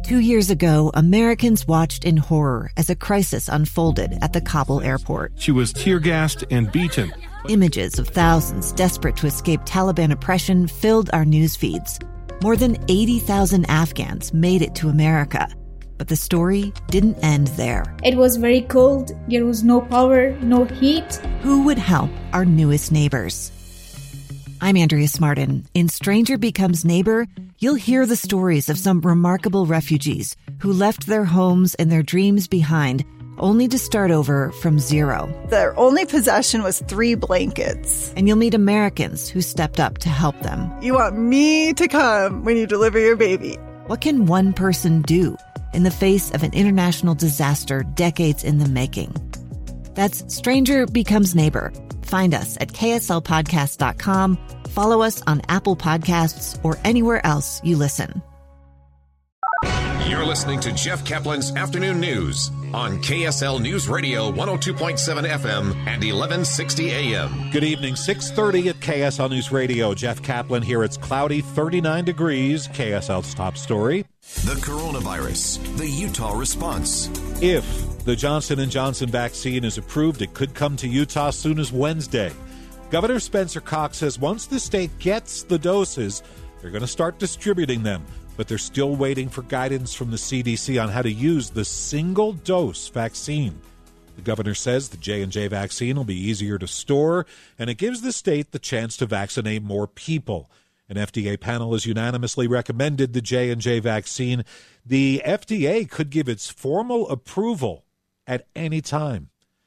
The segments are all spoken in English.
2 years ago, Americans watched in horror as a crisis unfolded at the Kabul airport. She was tear-gassed and beaten. Images of thousands desperate to escape Taliban oppression filled our news feeds. More than 80,000 Afghans made it to America. But the story didn't end there. It was very cold. There was no power, no heat. Who would help our newest neighbors? I'm Andrea Smartin. In Stranger Becomes Neighbor, you'll hear the stories of some remarkable refugees who left their homes and their dreams behind, only to start over from zero. Their only possession was 3 blankets. And you'll meet Americans who stepped up to help them. You want me to come when you deliver your baby. What can one person do in the face of an international disaster decades in the making? That's Stranger Becomes Neighbor. Find us at kslpodcast.com. Follow us on Apple Podcasts or anywhere else you listen. You're listening to Jeff Kaplan's Afternoon News on KSL News Radio 102.7 FM and 1160 AM. Good evening, 6:30 at KSL News Radio. Jeff Kaplan here. It's cloudy, 39 degrees. KSL's top story. The coronavirus, the Utah response. If the Johnson & Johnson vaccine is approved, it could come to Utah as soon as Wednesday. Governor Spencer Cox says once the state gets the doses, they're going to start distributing them. But they're still waiting for guidance from the CDC on how to use the single-dose vaccine. The governor says the J&J vaccine will be easier to store, and it gives the state the chance to vaccinate more people. An FDA panel has unanimously recommended the J&J vaccine. The FDA could give its formal approval at any time.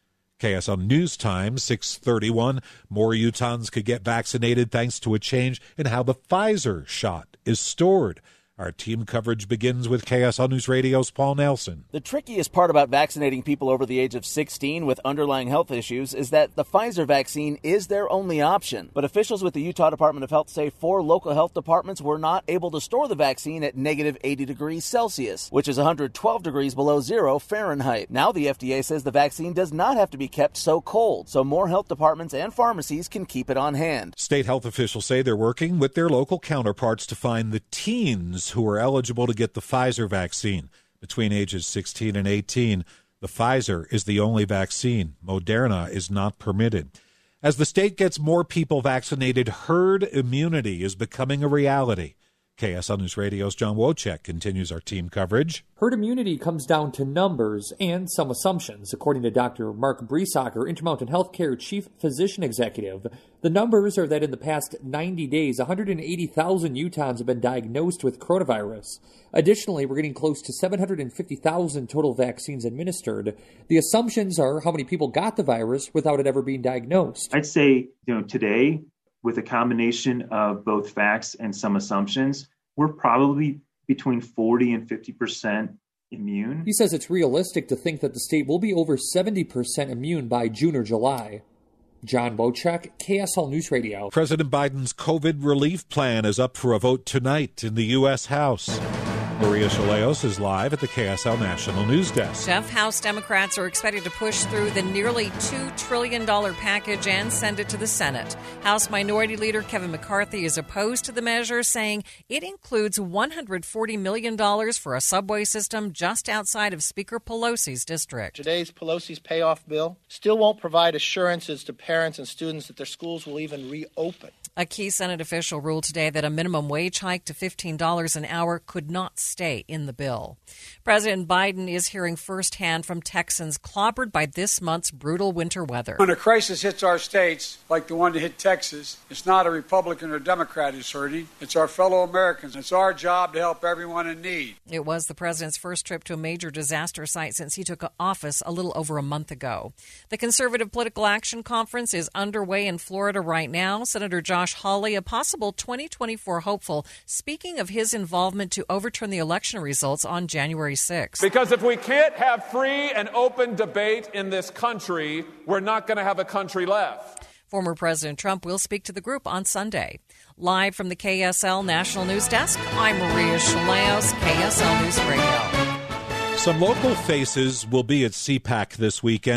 KSL News Time, 6:31. More Utahns could get vaccinated thanks to a change in how the Pfizer shot is stored. Our team coverage begins with KSL News Radio's Paul Nelson. The trickiest part about vaccinating people over the age of 16 with underlying health issues is that the Pfizer vaccine is their only option. But officials with the Utah Department of Health say 4 local health departments were not able to store the vaccine at negative 80 degrees Celsius, which is 112 degrees below zero Fahrenheit. Now the FDA says the vaccine does not have to be kept so cold, so more health departments and pharmacies can keep it on hand. State health officials say they're working with their local counterparts to find the teens who are eligible to get the Pfizer vaccine. Between ages 16 and 18, the Pfizer is the only vaccine. Moderna is not permitted. As the state gets more people vaccinated, herd immunity is becoming a reality. KSL News Radio's John Wojcik continues our team coverage. Herd immunity comes down to numbers and some assumptions. According to Dr. Mark Briesacker, Intermountain Healthcare Chief Physician Executive, the numbers are that in the past 90 days, 180,000 Utahns have been diagnosed with coronavirus. Additionally, we're getting close to 750,000 total vaccines administered. The assumptions are how many people got the virus without it ever being diagnosed. I'd say, today, with a combination of both facts and some assumptions, we're probably between 40 and 50% immune. He says it's realistic to think that the state will be over 70% immune by June or July. John Wojcik, KSL News Radio. President Biden's COVID relief plan is up for a vote tonight in the U.S. House. Maria Chaleos is live at the KSL National News Desk. Jeff, House Democrats are expected to push through the nearly $2 trillion package and send it to the Senate. House Minority Leader Kevin McCarthy is opposed to the measure, saying it includes $140 million for a subway system just outside of Speaker Pelosi's district. Today's Pelosi's payoff bill still won't provide assurances to parents and students that their schools will even reopen. A key Senate official ruled today that a minimum wage hike to $15 an hour could not stay in the bill. President Biden is hearing firsthand from Texans clobbered by this month's brutal winter weather. When a crisis hits our states, like the one that hit Texas, it's not a Republican or Democrat who's hurting. It's our fellow Americans. It's our job to help everyone in need. It was the president's first trip to a major disaster site since he took office a little over a month ago. The Conservative Political Action Conference is underway in Florida right now. Senator Josh Hawley, a possible 2024 hopeful, speaking of his involvement to overturn the election results on January 6th. Because if we can't have free and open debate in this country, we're not going to have a country left. Former President Trump will speak to the group on Sunday. Live from the KSL National News Desk, I'm Maria Chaleos, KSL News Radio. Some local faces will be at CPAC this weekend.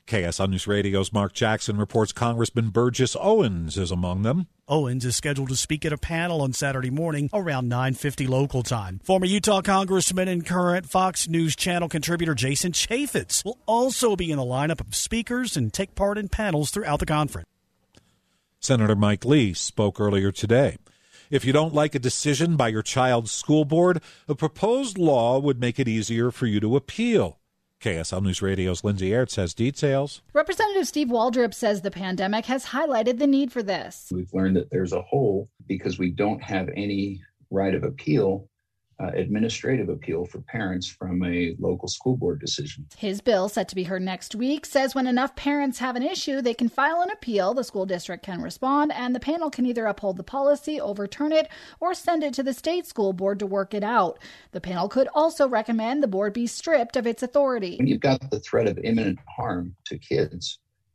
KSL News Radio's Mark Jackson reports Congressman Burgess Owens is among them. Owens is scheduled to speak at a panel on Saturday morning around 9:50 local time. Former Utah Congressman and current Fox News Channel contributor Jason Chaffetz will also be in the lineup of speakers and take part in panels throughout the conference. Senator Mike Lee spoke earlier today. If you don't like a decision by your child's school board, a proposed law would make it easier for you to appeal. KSL News Radio's Lindsay Aerts has details. Representative Steve Waldrop says the pandemic has highlighted the need for this. We've learned that there's a hole because we don't have any right of appeal, administrative appeal for parents from a local school board decision. His bill, set to be heard next week, says when enough parents have an issue, they can file an appeal, the school district can respond, and the panel can either uphold the policy, overturn it, or send it to the state school board to work it out. The panel could also recommend the board be stripped of its authority. When you've got the threat of imminent harm to kids,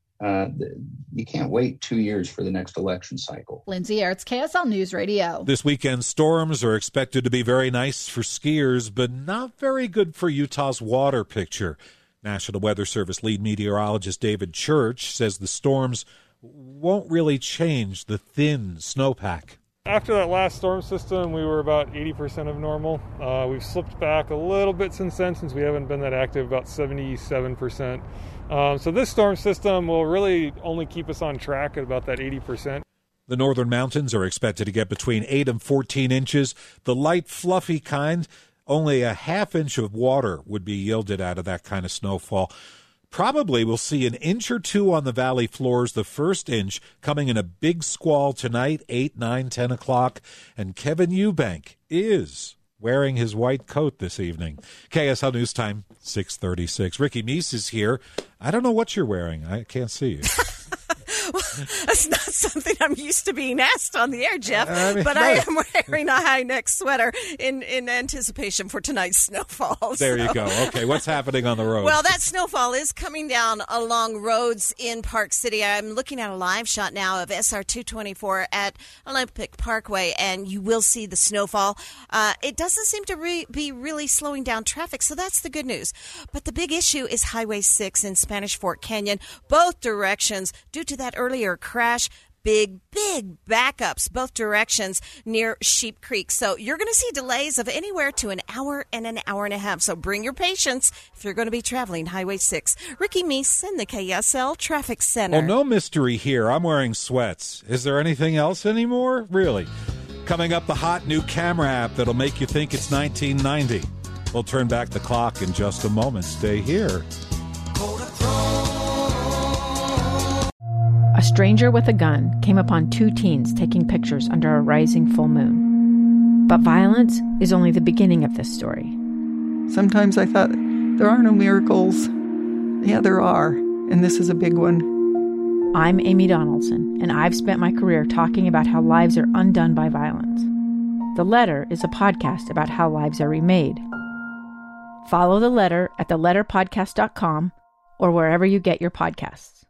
you can't wait 2 years for the next election cycle. Lindsay Aerts, KSL News Radio. This weekend, storms are expected to be very nice for skiers, but not very good for Utah's water picture. National Weather Service lead meteorologist David Church says the storms won't really change the thin snowpack. After that last storm system, we were about 80% of normal. We've slipped back a little bit since then, since we haven't been that active, about 77%. So this storm system will really only keep us on track at about that 80%. The northern mountains are expected to get between 8 and 14 inches. The light, fluffy kind, only a half inch of water would be yielded out of that kind of snowfall. Probably we'll see an inch or two on the valley floors, the first inch coming in a big squall tonight, 8, 9, 10 o'clock. And Kevin Eubank is wearing his white coat this evening. KSL News Time, 6:36. Ricky Meese is here. I don't know what you're wearing. I can't see you. Well, that's not something I'm used to being asked on the air, Jeff, but I am wearing a high-neck sweater in anticipation for tonight's snowfall. There you go. Okay, what's happening on the road? Well, that snowfall is coming down along roads in Park City. I'm looking at a live shot now of SR 224 at Olympic Parkway, and you will see the snowfall. It doesn't seem to be really slowing down traffic, so that's the good news. But the big issue is Highway 6 in Spanish Fork Canyon, both directions, due to that earlier crash. Big backups both directions near Sheep Creek. So you're going to see delays of anywhere to an hour and a half. So bring your patience if you're going to be traveling Highway 6. Ricky Meese in the KSL Traffic Center. Well, no mystery here. I'm wearing sweats. Is there anything else anymore? Really? Coming up, the hot new camera app that'll make you think it's 1990. We'll turn back the clock in just a moment. Stay here. A stranger with a gun came upon two teens taking pictures under a rising full moon. But violence is only the beginning of this story. Sometimes I thought, there are no miracles. Yeah, there are, and this is a big one. I'm Amy Donaldson, and I've spent my career talking about how lives are undone by violence. The Letter is a podcast about how lives are remade. Follow The Letter at theletterpodcast.com or wherever you get your podcasts.